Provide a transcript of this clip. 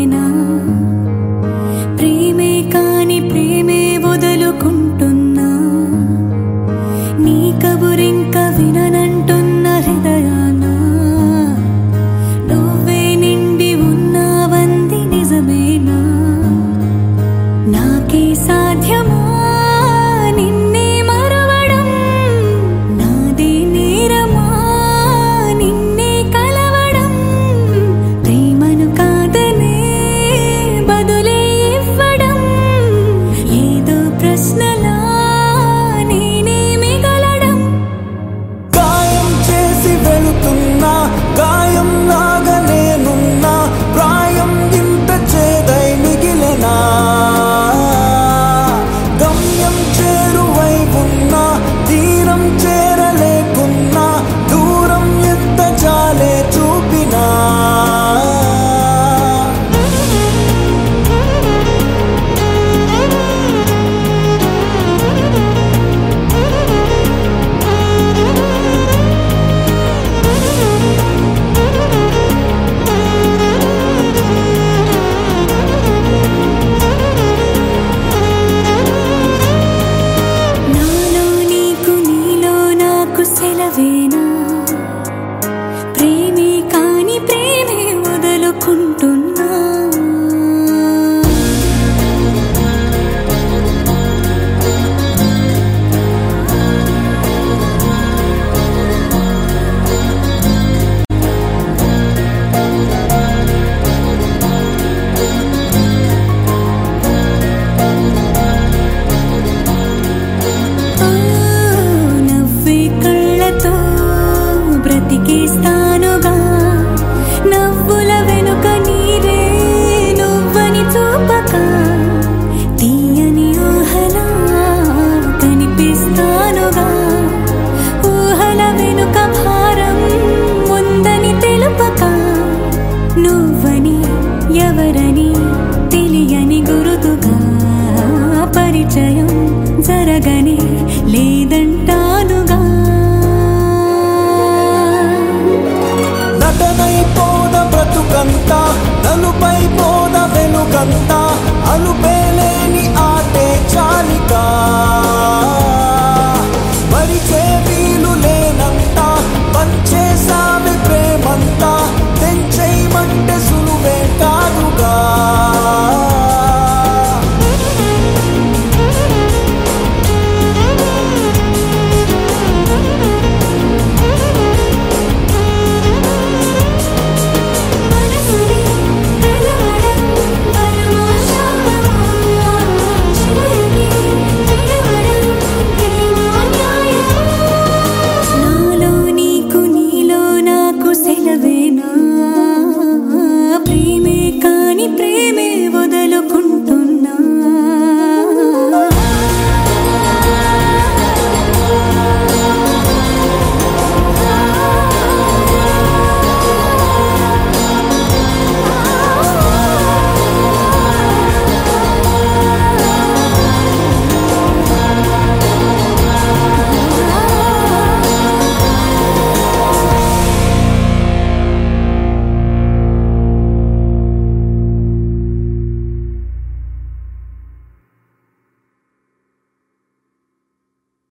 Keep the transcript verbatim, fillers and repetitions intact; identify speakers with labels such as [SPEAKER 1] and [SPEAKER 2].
[SPEAKER 1] నువ్వేనా ప్రేమే కాని ప్రేమే వదులుకుంటున్నా నీ కబురింక విననంటున్న హృదయాన నువ్వే నిండి ఉన్నావంది నిజమేనా నాకే సాధ్యమా నిన్నే మరవడం నాదే నేరమా నిన్నే కలవడం ప్రేమను కాదనే బదులే ఇవ్వడం ఏదో ప్రశ్నలా నేనే మిగలడం
[SPEAKER 2] గాయం చేసి వెళుతున్నా గాయం లాగా నేనున్నా ప్రాయం ఇంత చేదై మిగిలినా గమ్యం చేరువై ఉన్నా తీరం చేరలేకున్నా దూరం ఎంత చాలే చూపినా
[SPEAKER 1] నాలో నీకు నీలో నాకు సెలవేనా ప్రేమే కాని ప్రేమే వదులుకుంటున్నా ఓ నవ్వే కళ్ళతో బ్రతికేస్తానుగా నవ్వుల వెనుక నీరే నువ్వని చూపక తీయని ఊహలా కనిపిస్తానుగా ఊహల వెనుక భారం ఉందని తెలుపక నువ్వని ఎవరని తెలియని గురుతుగా పరిచయం జరగని